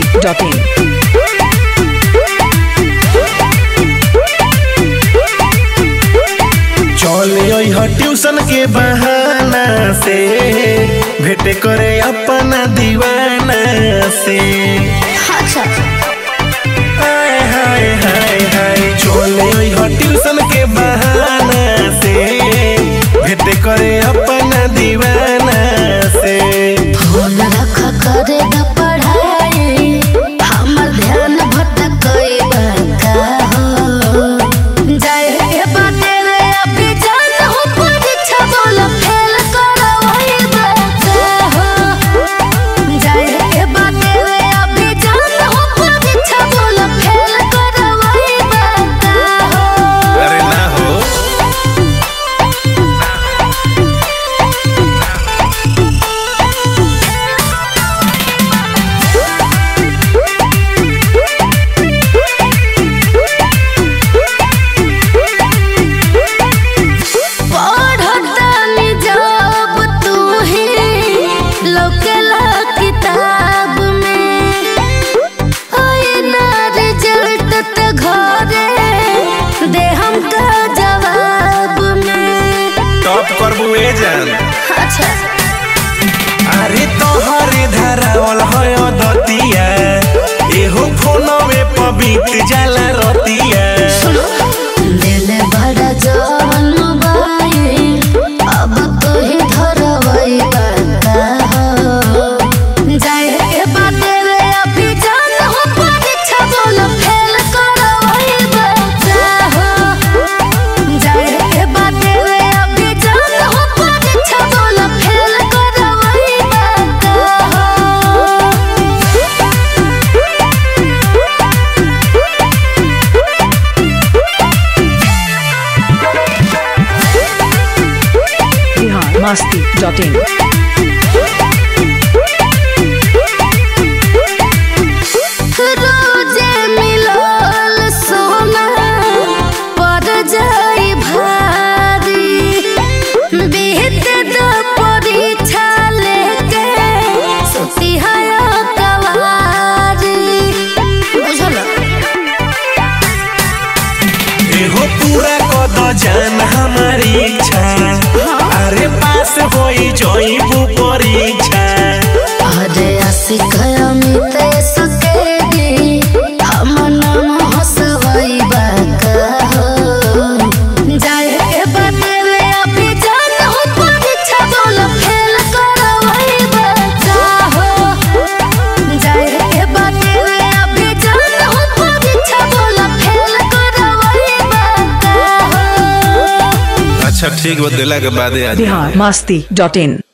biharmasti.in चले tuition के बहाना से भेंट करे अपना दीवाना से। हाय हाय हाय हाय चले ट्यूशन के बहाना से भेंट करे अपना दीवाना से। फोन रख करे द पढ़ाई हमर ध्यान भटकई बका हो जाए के बाटे रे अभी जान हो परीक्षा बोल फेल करवई बका हो जाए के बाटे रे अभी जान हो परीक्षा बोल फेल करवई बका हो। अरे ना हो अरे तोहरे धरावल है दतिया एहो फोनवे पबित जाला रतिया। दिल बड़ा जवन मोबाइल अब तो ही धरवई बका हो जाए के बाटे रे अभी जान हो परीक्षा बोल फेल करवई बका हो जाए के बाटे रे अभी जान हो परीक्षा बोल फेल करवई बका हो। biharmasti.in रोजे मिलल सोना पर जाई भारी बीत द परीक्षा लेके सुती है कवारी बुझल। एहो पूरा कद जान हमारी इच्छा अरे पास होई जोईबू परीक्षा। अरे आशिक अमित सकेगी हम नाम हसवई बका हो जाए के बाटे रे अभी जान हो परीक्षा बोल फेल करवई बका हो जाए के बाटे रे अभी जान हो परीक्षा बोल फेल करवई बका हो। अच्छा ठीक बा दिला के बादे आ biharmasti.in